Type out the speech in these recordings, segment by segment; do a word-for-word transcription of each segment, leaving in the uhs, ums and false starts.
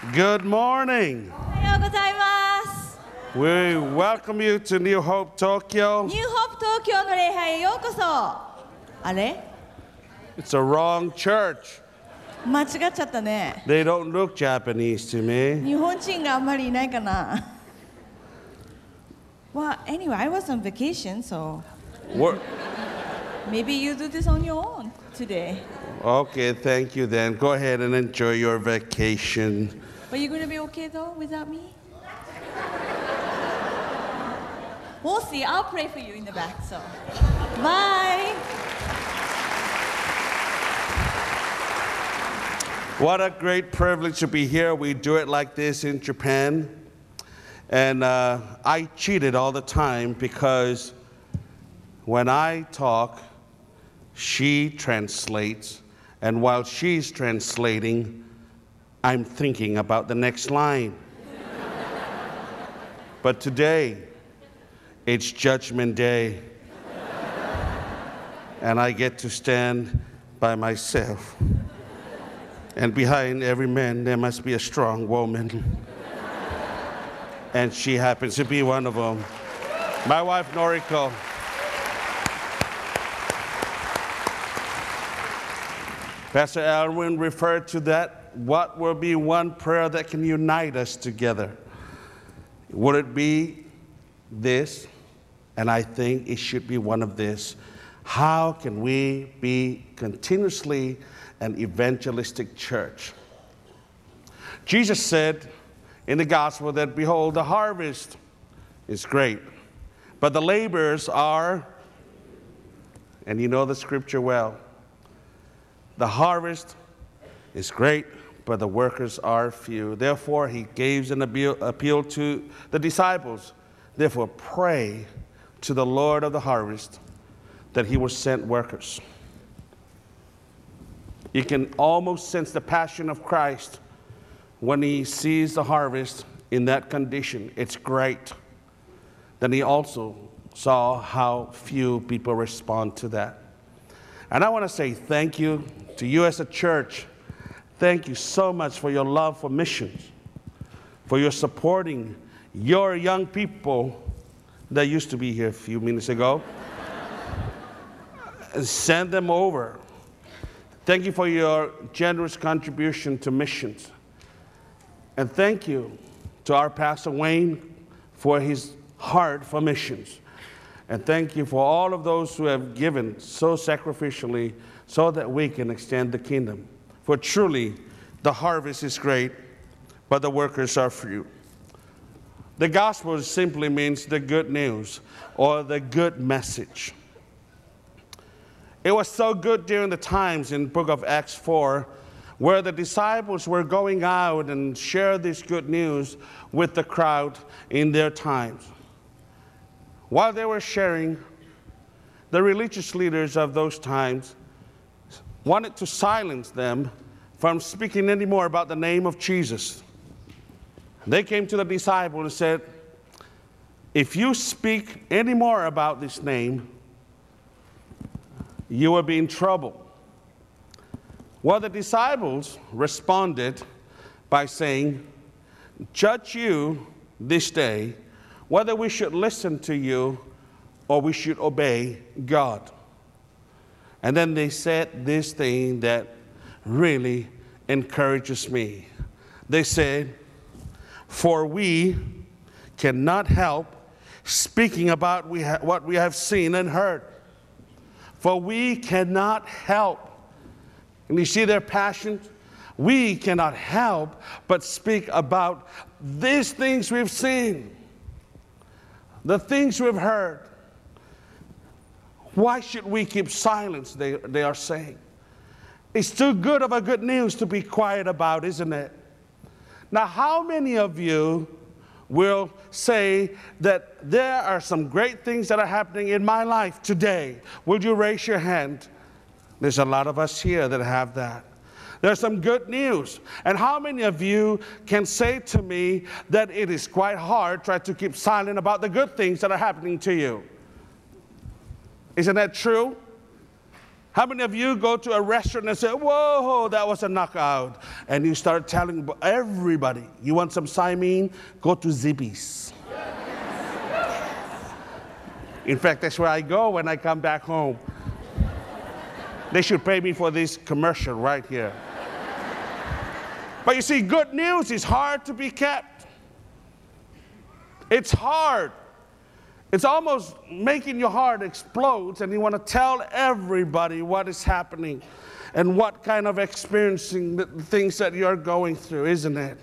Good morning. おはようございます。 We welcome you to New Hope Tokyo. ニューホープ東京の礼拝へようこそ。あれ It's a wrong church. 間違っちゃったね。 They don't look Japanese to me. 日本人があんまりいないかな。Well, anyway, I was on vacation, so We're, maybe you do this on your own today. okay, thank you then. Go ahead and enjoy your vacation. But you're going to be okay though without me? We'll see. I'll pray for you in the back, so. Bye. What a great privilege to be here. We do it like this in Japan. And uh, I cheated all the time because when I talk, she translates. And while she's translating, I'm thinking about the next line. But today, it's Judgment Day. And I get to stand by myself. And behind every man, there must be a strong woman. And she happens to be one of them. My wife, Noriko. Pastor Alwyn referred to that. What will be one prayer that can unite us together? Would it be this? And I think it should be one of this. How can we be continuously an evangelistic church? Jesus said in the gospel that, behold, the harvest is great, but the laborers are, and you know the scripture well, the harvest is great, but the workers are few. Therefore, he gives an appeal to the disciples. Therefore, pray to the Lord of the harvest that he will send workers. You can almost sense the passion of Christ when he sees the harvest in that condition. It's great. Then he also saw how few people respond to that. And I want to say thank you to you as a church. Thank you so much for your love for missions, for your supporting your young people that used to be here a few minutes ago. Send them over. Thank you for your generous contribution to missions. And thank you to our Pastor Wayne for his heart for missions. And thank you for all of those who have given so sacrificially so that we can extend the kingdom. For truly, the harvest is great, but the workers are few. The gospel simply means the good news or the good message. It was so good during the times in the book of Acts four where the disciples were going out and share this good news with the crowd in their times. While they were sharing, the religious leaders of those times wanted to silence them from speaking anymore about the name of Jesus. They came to the disciples and said, if you speak any more about this name, you will be in trouble. Well, the disciples responded by saying, judge you this day whether we should listen to you or we should obey God. And then they said this thing that really encourages me. They said, for we cannot help speaking about we ha- what we have seen and heard. For we cannot help. And you see their passion? We cannot help but speak about these things we've seen, the things we've heard. Why should we keep silence, they, they are saying. It's too good of a good news to be quiet about, isn't it? Now, how many of you will say that there are some great things that are happening in my life today? Will you raise your hand? There's a lot of us here that have that. There's some good news. And how many of you can say to me that it is quite hard try to keep silent about the good things that are happening to you? Isn't that true? How many of you go to a restaurant and say, whoa, that was a knockout? and you start telling everybody, you want some Simene? Go to Zibby's. In fact, that's where I go when I come back home. They should pay me for this commercial right here. But you see, good news is hard to be kept. It's hard. It's almost making your heart explode, and you want to tell everybody what is happening and what kind of experiencing the things that you're going through, isn't it?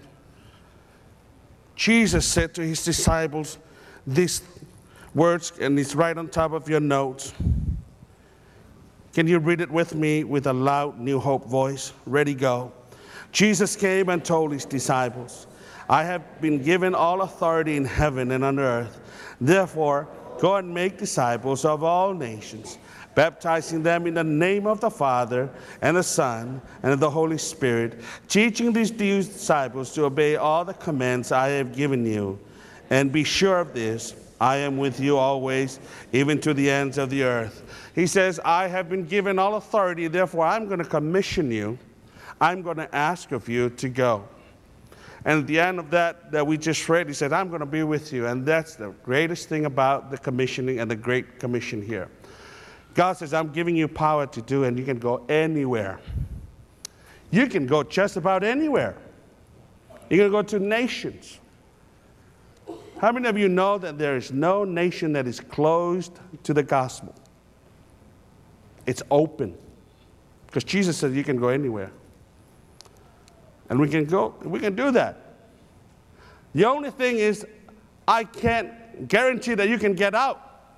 Jesus said to his disciples these words, and it's right on top of your notes. Can you read it with me with a loud New Hope voice? Ready, go. Jesus came and told his disciples, I have been given all authority in heaven and on earth. Therefore, go and make disciples of all nations, baptizing them in the name of the Father and the Son and of the Holy Spirit, teaching these disciples to obey all the commands I have given you. And be sure of this, I am with you always, even to the ends of the earth. He says, I have been given all authority, therefore I'm going to commission you. I'm going to ask of you to go. And at the end of that that we just read, he said, I'm going to be with you. And that's the greatest thing about the commissioning and the Great Commission here. God says, I'm giving you power to do, and you can go anywhere. You can go just about anywhere. You can go to nations. How many of you know that there is no nation that is closed to the gospel? It's open. Because Jesus said you can go anywhere. And we can go, we can do that. The only thing is, I can't guarantee that you can get out.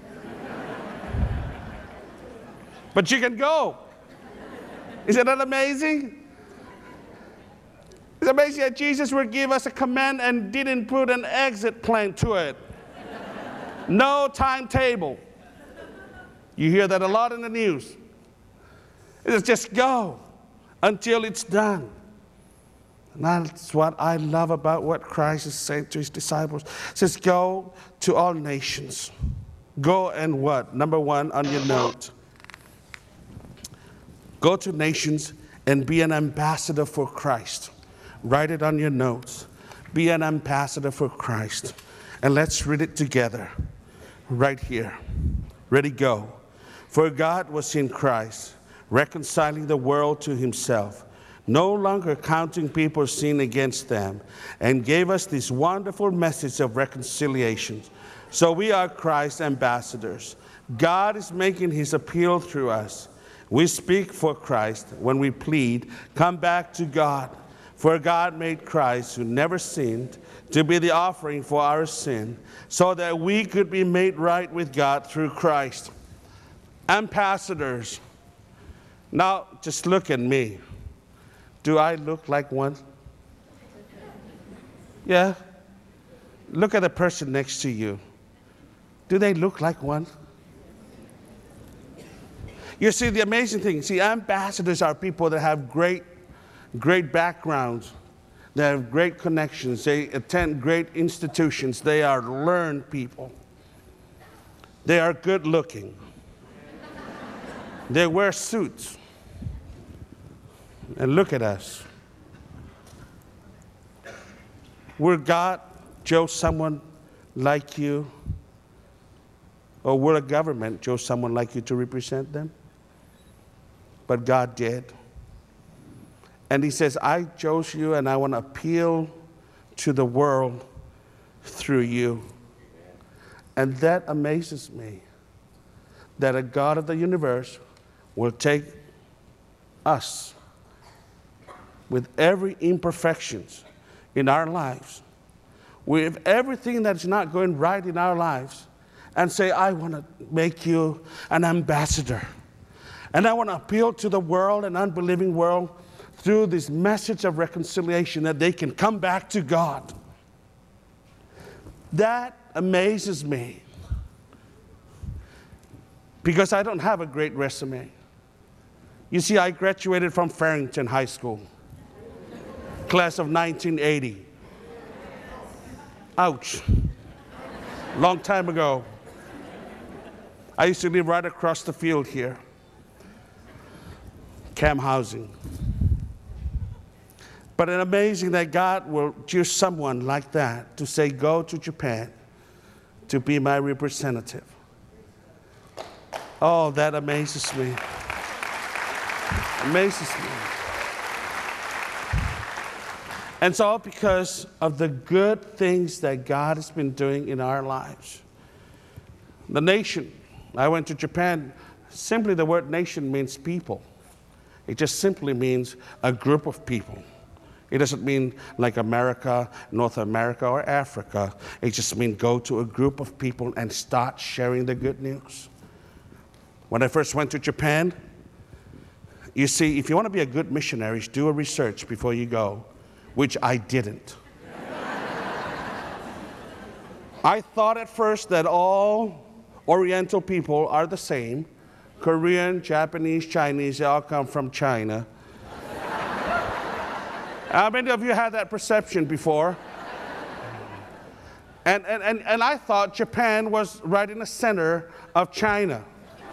But you can go. Isn't that amazing? It's amazing that Jesus would give us a command and didn't put an exit plan to it. No timetable. You hear that a lot in the news. It's just go until it's done. And that's what I love about what Christ is saying to his disciples. He says, go to all nations. Go and what? Number one on your note. Go to nations and be an ambassador for Christ. Write it on your notes. Be an ambassador for Christ. And let's read it together. Right here. Ready, go. For God was in Christ, reconciling the world to himself, no longer counting people's sin against them, and gave us this wonderful message of reconciliation. So we are Christ's ambassadors. God is making his appeal through us. We speak for Christ when we plead, come back to God. For God made Christ, who never sinned, to be the offering for our sin, so that we could be made right with God through Christ. Ambassadors. Now, just look at me. Do I look like one? Yeah? Look at the person next to you. Do they look like one? You see, the amazing thing, see, ambassadors are people that have great, great backgrounds. They have great connections. They attend great institutions. They are learned people. They are good looking. They wear suits. And look at us. Will God chose someone like you? Or will a government chose someone like you to represent them? But God did. And he says, I chose you and I want to appeal to the world through you. And that amazes me, that a God of the universe will take us with every imperfections in our lives, with everything that's not going right in our lives, and say, I want to make you an ambassador. And I want to appeal to the world, an unbelieving world, through this message of reconciliation, that they can come back to God. That amazes me. Because I don't have a great resume. You see, I graduated from Farrington High School, class of nineteen eighty. Ouch. Long time ago. I used to live right across the field here. Camp housing. But it's amazing that God will choose someone like that to say, go to Japan to be my representative. Oh, that amazes me. Amazes me. And so because of the good things that God has been doing in our lives, the nation, I went to Japan, simply the word nation means people. It just simply means a group of people. It doesn't mean like America, North America, or Africa. It just means go to a group of people and start sharing the good news. When I first went to Japan, you see, if you want to be a good missionary, do a research before you go, which I didn't. I thought at first that all Oriental people are the same. Korean, Japanese, Chinese, they all come from China. How many of you had that perception before? And, and, and, and I thought Japan was right in the center of China.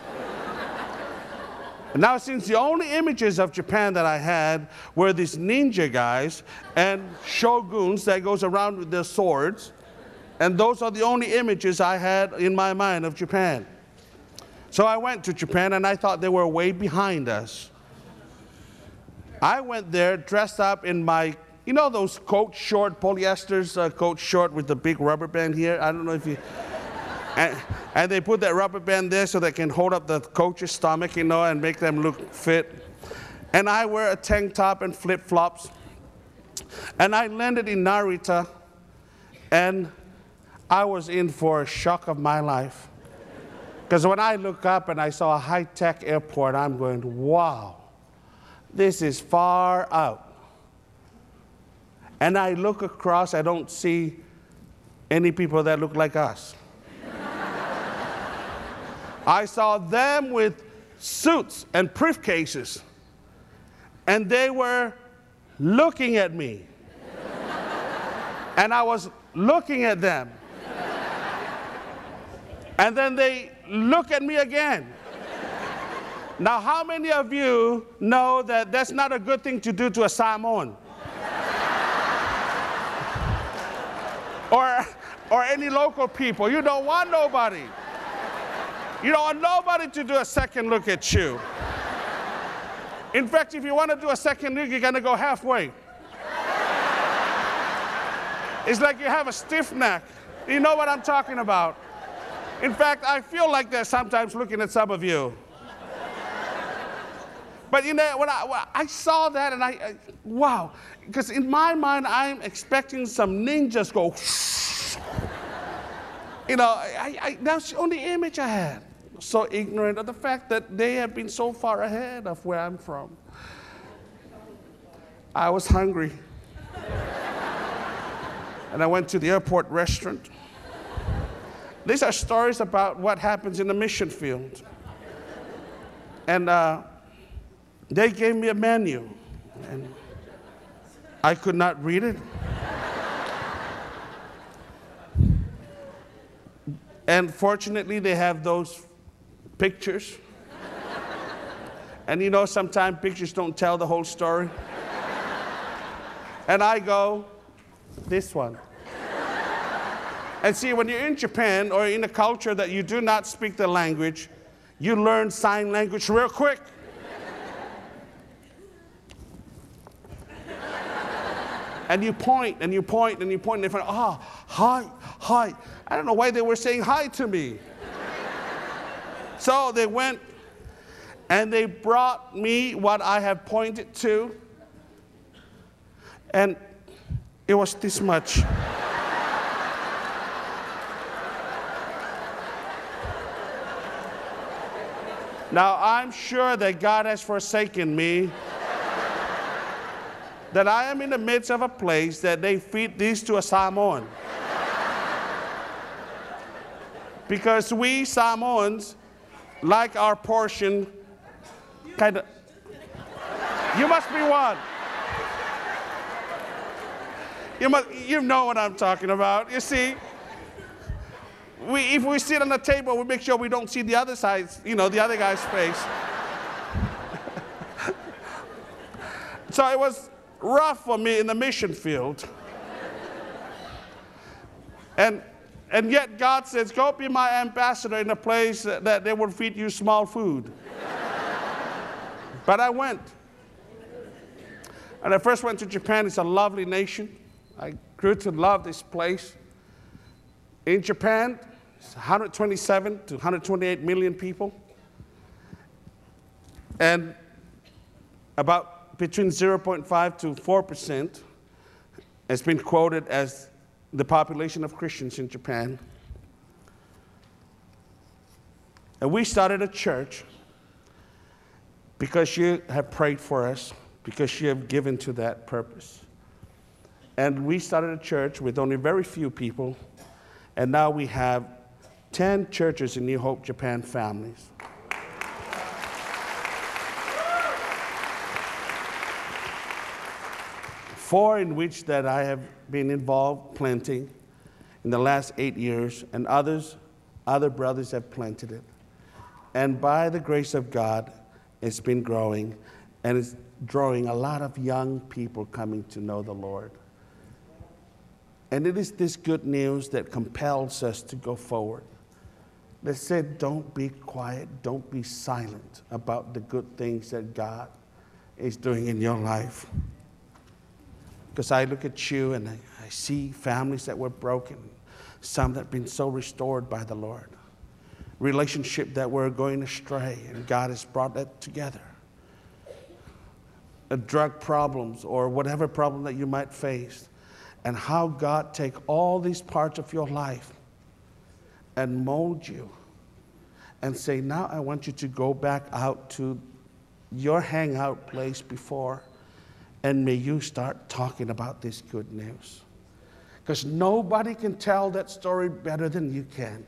And now, since the only images of Japan that I had were these ninja guys and shoguns that goes around with their swords, and those are the only images I had in my mind of Japan. So I went to Japan, and I thought they were way behind us. I went there dressed up in my, you know those coat short, polyesters uh, coat short with the big rubber band here? I don't know if you... And, and they put that rubber band there so they can hold up the coach's stomach, you know, and make them look fit. And I wear a tank top and flip-flops. And I landed in Narita, and I was in for a shock of my life. Because when I look up and I saw a high-tech airport, I'm going, wow, this is far out. And I look across, I don't see any people that look like us. I saw them with suits and briefcases, and they were looking at me. And I was looking at them. And then they look at me again. Now, how many of you know that that's not a good thing to do to a Samoan? or, or any local people. You don't want nobody. You don't want nobody to do a second look at you. In fact, if you want to do a second look, you're going to go halfway. It's like you have a stiff neck. You know what I'm talking about. In fact, I feel like that sometimes looking at some of you. But you know, when I, when I saw that, and I, I wow, because in my mind, I'm expecting some ninjas go, you know, I, I, that's the only image I had. So ignorant of the fact that they have been so far ahead of where I'm from. I was hungry. And I went to the airport restaurant. These are stories about what happens in the mission field. And uh, they gave me a menu, and I could not read it. And fortunately, they have those pictures. And you know, sometimes pictures don't tell the whole story. And I go, this one. And see, when you're in Japan or in a culture that you do not speak the language, you learn sign language real quick. And you point, and you point, and you point, and they're like, ah, hi, hi. I don't know why they were saying hi to me. So they went, and they brought me what I have pointed to, and it was this much. Now, I'm sure that God has forsaken me, that I am in the midst of a place that they feed these to a Samoan. Because we Samoans like our portion kind of. You must be one. You must, you know what I'm talking about. You see, we, if we sit on the table, we make sure we don't see the other side, you know, the other guy's face. So it was rough for me in the mission field. and, and yet God says, go be my ambassador in a place that, that they will feed you small food. But I went. And I first went to Japan. It's a lovely nation. I grew to love this place. In Japan, it's one hundred twenty-seven to one hundred twenty-eight million people. And about between zero point five to four percent has been quoted as the population of Christians in Japan. And we started a church because you have prayed for us, because you have given to that purpose. And we started a church with only very few people, and now we have ten churches in New Hope Japan families. Four in which that I have been involved planting in the last eight years, and others, other brothers have planted it. And by the grace of God, it's been growing, and it's drawing a lot of young people coming to know the Lord. And it is this good news that compels us to go forward. That said, don't be quiet, don't be silent about the good things that God is doing in your life. Because I look at you and I, I see families that were broken, some that have been so restored by the Lord, relationships that were going astray, and God has brought that together. Uh, drug problems or whatever problem that you might face, and how God take all these parts of your life and mold you and say, now I want you to go back out to your hangout place before, and may you start talking about this good news. Because nobody can tell that story better than you can.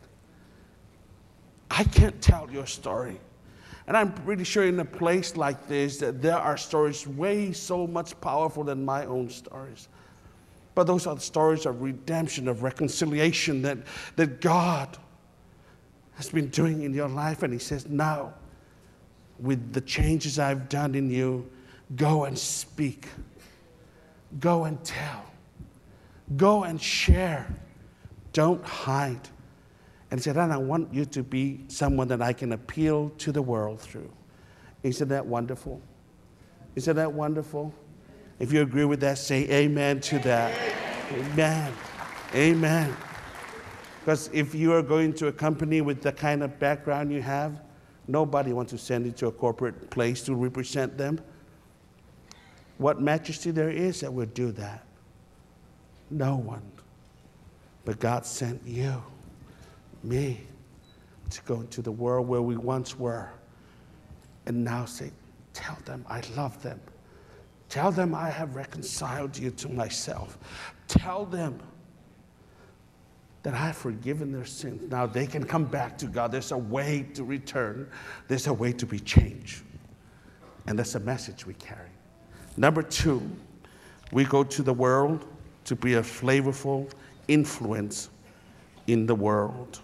I can't tell your story. And I'm pretty sure in a place like this that there are stories way so much powerful than my own stories. But those are the stories of redemption, of reconciliation that, that God has been doing in your life. And he says, now, with the changes I've done in you, go and speak. Go and tell. Go and share. Don't hide. And he said, and I want you to be someone that I can appeal to the world through. Isn't that wonderful? Isn't that wonderful? If you agree with that, say amen to that. Amen. Amen. Because if you are going to a company with the kind of background you have, nobody wants to send you to a corporate place to represent them. What majesty there is that would do that? No one. But God sent you, me, to go into the world where we once were, and now say, tell them I love them. Tell them I have reconciled you to myself. Tell them that I have forgiven their sins. Now they can come back to God. There's a way to return. There's a way to be changed. And that's a message we carry. Number two, we go to the world to be a flavorful influence in the world.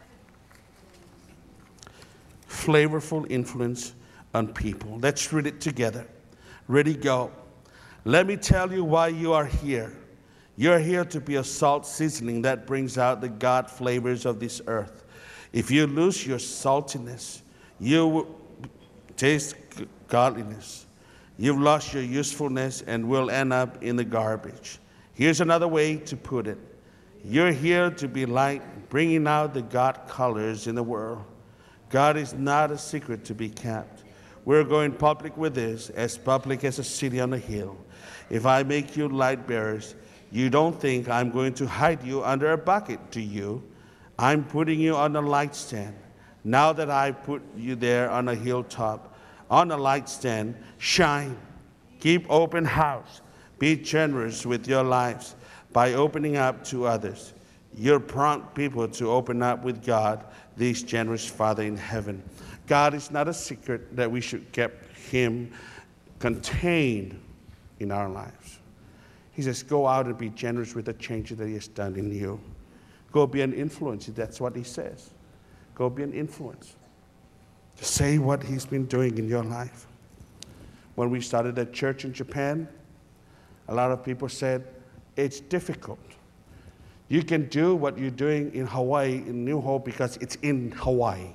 Flavorful influence on people. Let's read it together. Ready, go. Let me tell you why you are here. You're here to be a salt seasoning that brings out the God flavors of this earth. If you lose your saltiness, you will taste godliness. You've lost your usefulness and will end up in the garbage. Here's another way to put it. You're here to be light, bringing out the God colors in the world. God is not a secret to be kept. We're going public with this, as public as a city on a hill. If I make you light bearers, you don't think I'm going to hide you under a bucket, do you? I'm putting you on a light stand. Now that I put you there on a hilltop, on a light stand, shine. Keep open house. Be generous with your lives by opening up to others. You'll prompt people to open up with God, this generous Father in heaven. God is not a secret that we should keep him contained in our lives. He says, go out and be generous with the changes that he has done in you. Go be an influence. That's what he says. Go be an influence. Say what he's been doing in your life. When we started a church in Japan, A lot of people said, it's difficult. You can do what you're doing in Hawaii, in New Hope, because it's in Hawaii.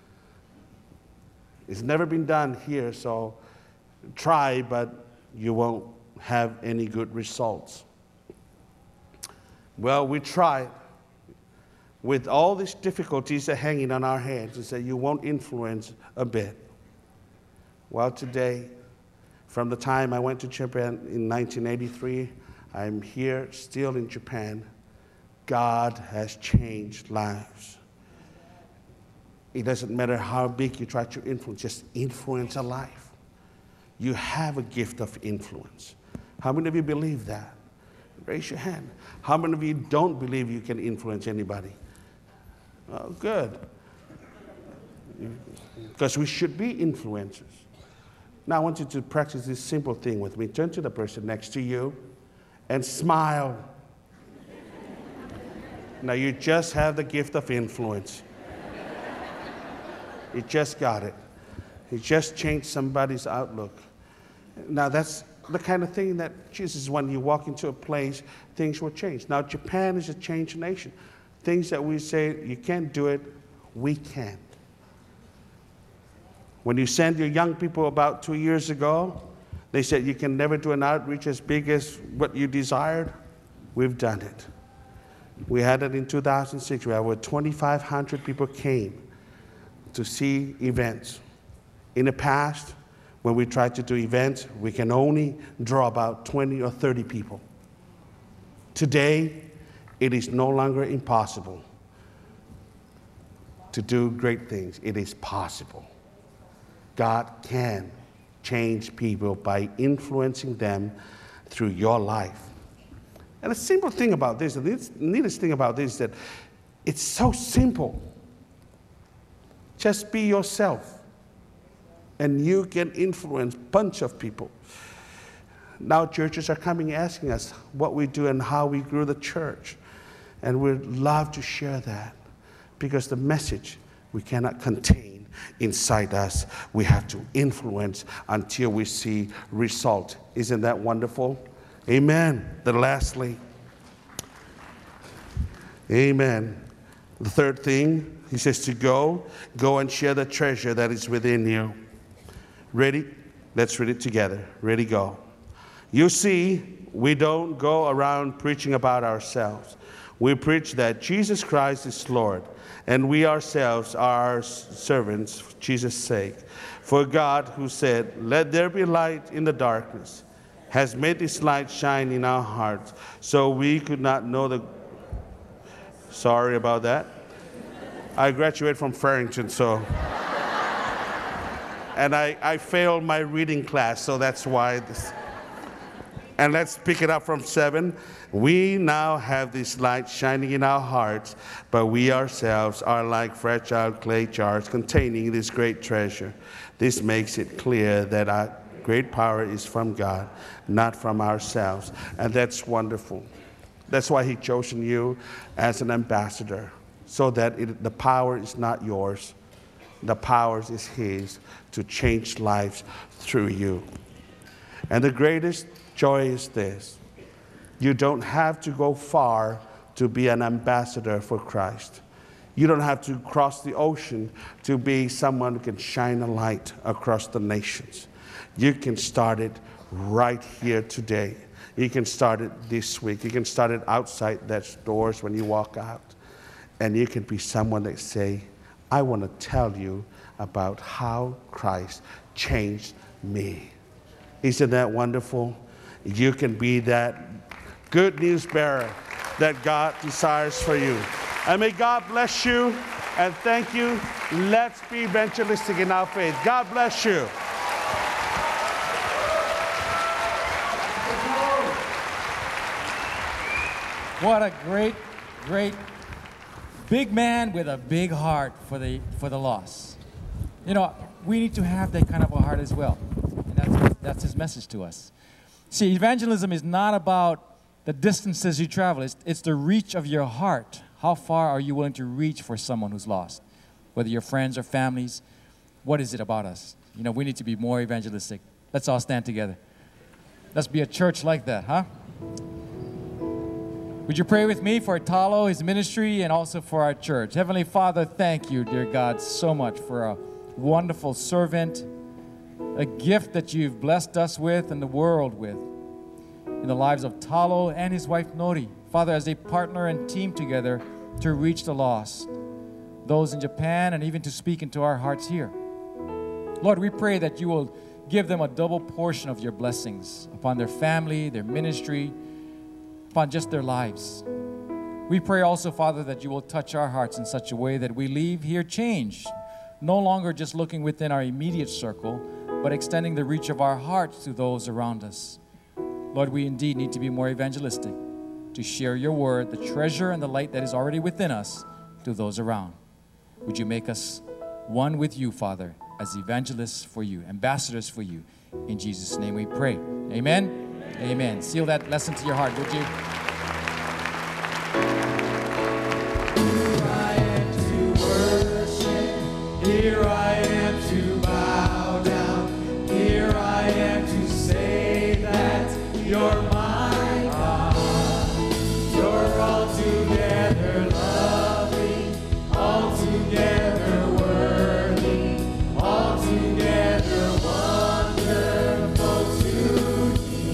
It's never been done here, so try, but you won't have any good results. Well, we tried with all these difficulties that are hanging on our hands and say, you won't influence a bit. Well, today, from the time I went to Japan in nineteen eighty-three, I'm here still in Japan. God has changed lives. It doesn't matter how big you try to influence, just influence a life. You have a gift of influence. How many of you believe that? Raise your hand. How many of you don't believe you can influence anybody? Oh, good. Because we should be influencers. Now I want you to practice this simple thing with me. Turn to the person next to you and smile. Now you just have the gift of influence. You just got it. You just changed somebody's outlook. Now that's the kind of thing that Jesus, when you walk into a place, things will change. Now Japan is a changed nation. Things that we say, you can't do it, we can. When you send your young people about two years ago, they said you can never do an outreach as big as what you desired. We've done it. We had it in two thousand six, where over twenty-five hundred people came to see events. In the past, when we tried to do events, we can only draw about twenty or thirty people. Today, it is no longer impossible to do great things. It is possible. God can change people by influencing them through your life. And the simple thing about this, the neatest thing about this is that it's so simple. Just be yourself, and you can influence a bunch of people. Now churches are coming asking us what we do and how we grew the church. And we'd love to share that, because the message we cannot contain inside us. We have to influence until we see result. Isn't that wonderful? Amen. Then lastly, amen. The third thing, he says to go, go and share the treasure that is within you. Ready? Let's read it together. Ready, go. You see, we don't go around preaching about ourselves. We preach that Jesus Christ is Lord, and we ourselves are servants for Jesus' sake. For God, who said, let there be light in the darkness, has made this light shine in our hearts, so we could not know the... Sorry about that. I graduated from Farrington, so... and I, I failed my reading class, so that's why this... And let's pick it up from seven. We now have this light shining in our hearts, but we ourselves are like fragile clay jars containing this great treasure. This makes it clear that our great power is from God, not from ourselves. And that's wonderful. That's why He chosen you as an ambassador, so that it, the power is not yours. The power is His to change lives through you. And the greatest joy is this: you don't have to go far to be an ambassador for Christ. You don't have to cross the ocean to be someone who can shine a light across the nations. You can start it right here today. You can start it this week. You can start it outside that doors when you walk out. And you can be someone that say, I want to tell you about how Christ changed me. Isn't that wonderful? You can be that good news bearer that God desires for you. And may God bless you, and thank you. Let's be evangelistic in our faith. God bless you. What a great, great big man with a big heart for the for the lost. You know, we need to have that kind of a heart as well. And that's, that's his message to us. See, evangelism is not about the distances you travel. It's, it's the reach of your heart. How far are you willing to reach for someone who's lost? Whether your friends or families, what is it about us? You know, we need to be more evangelistic. Let's all stand together. Let's be a church like that, huh? Would you pray with me for Talo, his ministry, and also for our church? Heavenly Father, thank you, dear God, so much for a wonderful servant, a gift that you've blessed us with and the world with in the lives of Talo and his wife Nori. Father, as they partner and team together to reach the lost, those in Japan, and even to speak into our hearts here. Lord, we pray that you will give them a double portion of your blessings upon their family, their ministry, upon just their lives. We pray also, Father, that you will touch our hearts in such a way that we leave here changed, no longer just looking within our immediate circle, but extending the reach of our hearts to those around us. Lord, we indeed need to be more evangelistic, to share your word, the treasure and the light that is already within us, to those around. Would you make us one with you, Father, as evangelists for you, ambassadors for you. In Jesus' name we pray. Amen? Amen. Amen. Seal that lesson to your heart, would you? Here I am to worship. Here I am to bow down. Here I am to say that you're my God. You're altogether lovely, altogether worthy, altogether wonderful to me.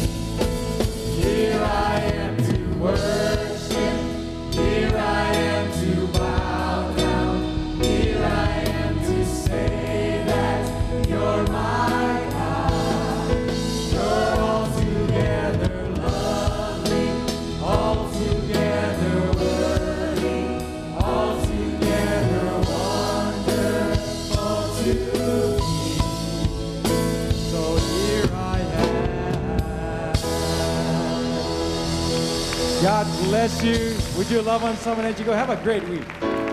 Here I am to worship. Here I am to bow down. Here I am to say that you're my God. You're altogether lovely, altogether worthy, altogether wonderful to me. So here I am. God bless you. Would you love on someone as you go? Have a great week.